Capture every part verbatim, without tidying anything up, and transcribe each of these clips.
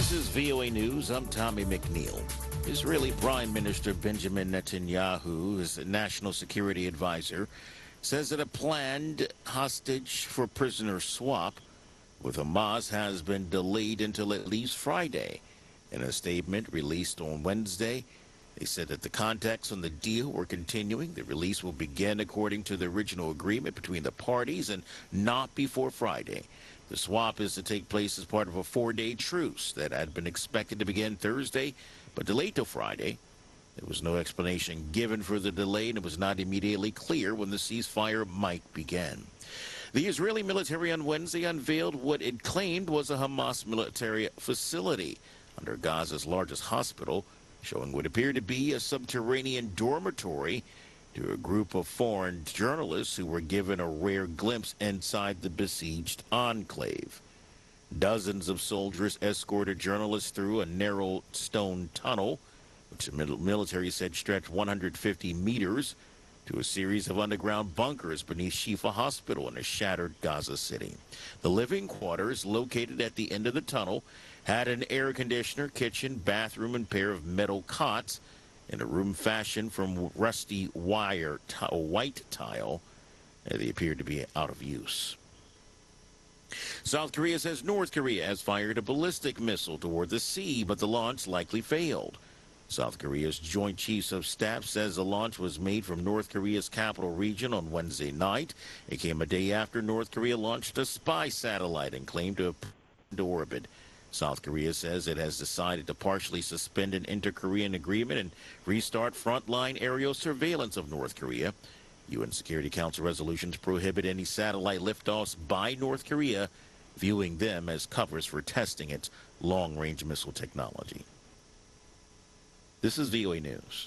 This is V O A News. I'm Tommy McNeil. Israeli Prime Minister Benjamin Netanyahu, his national security advisor, says that a planned hostage for prisoner swap with Hamas has been delayed until at least Friday. In a statement released on Wednesday, they said that the contacts on the deal were continuing. The release will begin according to the original agreement between the parties and not before Friday. The swap is to take place as part of a four-day truce that had been expected to begin Thursday, but delayed till Friday. There was no explanation given for the delay, and it was not immediately clear when the ceasefire might begin. The Israeli military on Wednesday unveiled what it claimed was a Hamas military facility under Gaza's largest hospital, showing what appeared to be a subterranean dormitory to a group of foreign journalists who were given a rare glimpse inside the besieged enclave. Dozens of soldiers escorted journalists through a narrow stone tunnel, which the military said stretched one hundred fifty meters, to a series of underground bunkers beneath Shifa Hospital in a shattered Gaza City. The living quarters, located at the end of the tunnel, had an air conditioner, kitchen, bathroom, and pair of metal cots in a room fashioned from rusty wire white tile. They appeared to be out of use. South Korea says North Korea has fired a ballistic missile toward the sea, but the launch likely failed. South Korea's Joint Chiefs of Staff says the launch was made from North Korea's capital region on Wednesday night. It came a day after North Korea launched a spy satellite and claimed to have put into orbit. South Korea says it has decided to partially suspend an inter-Korean agreement and restart frontline aerial surveillance of North Korea. U N Security Council resolutions prohibit any satellite liftoffs by North Korea, viewing them as covers for testing its long-range missile technology. This is V O A News.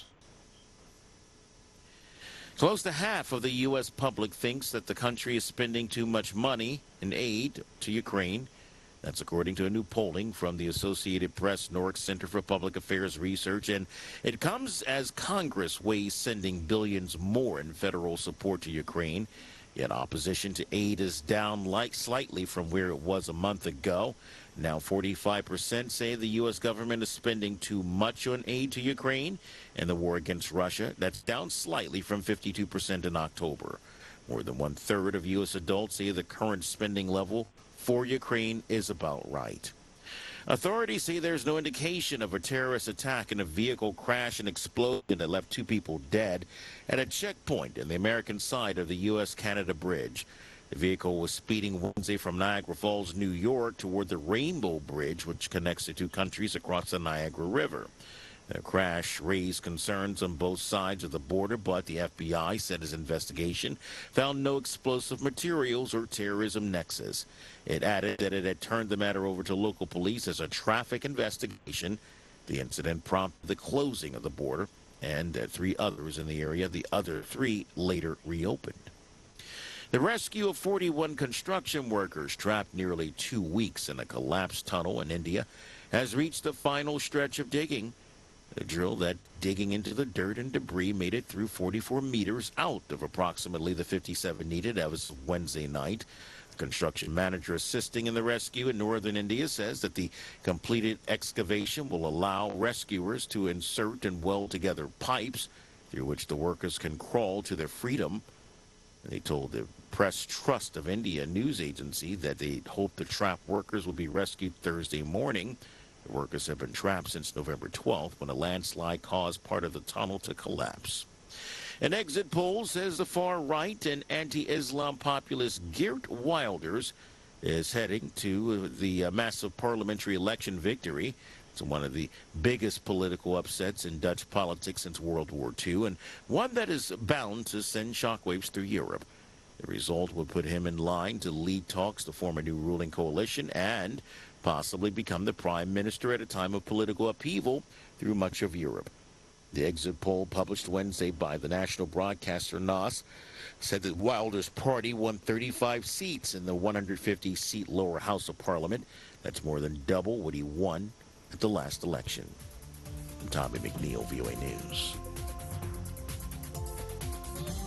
Close to half of the U S public thinks that the country is spending too much money in aid to Ukraine. That's according to a new polling from the Associated Press Nork Center for Public Affairs Research, and it comes as Congress weighs sending billions more in federal support to Ukraine. Yet opposition to aid is down like slightly from where it was a month ago. Now forty-five percent say the U S government is spending too much on aid to Ukraine and the war against Russia. That's down slightly from fifty-two percent in October. More than one-third of U S adults say the current spending level for Ukraine is about right. Authorities say there's no indication of a terrorist attack and a vehicle crash and explosion that left two people dead at a checkpoint in the American side of the U S Canada Bridge. The vehicle was speeding Wednesday from Niagara Falls, New York, toward the Rainbow Bridge, which connects the two countries across the Niagara River. The crash raised concerns on both sides of the border, but the F B I said its investigation found no explosive materials or terrorism nexus. It added that it had turned the matter over to local police as a traffic investigation. The incident prompted the closing of the border and uh, three others in the area. The other three later reopened. The rescue of forty-one construction workers trapped nearly two weeks in a collapsed tunnel in India has reached the final stretch of digging. A drill that digging into the dirt and debris made it through forty-four meters out of approximately the fifty-seven needed as of Wednesday night. The construction manager assisting in the rescue in northern India says that the completed excavation will allow rescuers to insert and weld together pipes through which the workers can crawl to their freedom. They told the Press Trust of India news agency that they hope the trapped workers will be rescued Thursday morning. The workers have been trapped since November twelfth when a landslide caused part of the tunnel to collapse. An exit poll says the far-right and anti-Islam populist Geert Wilders is heading to the uh, massive parliamentary election victory. It's one of the biggest political upsets in Dutch politics since World War Two, and one that is bound to send shockwaves through Europe. The result would put him in line to lead talks to form a new ruling coalition and possibly become the prime minister at a time of political upheaval through much of Europe. The exit poll published Wednesday by the national broadcaster N O S said that Wilders' party won thirty-five seats in the one hundred fifty seat lower house of parliament. That's more than double what he won at the last election. I'm Tommy McNeil, V O A News.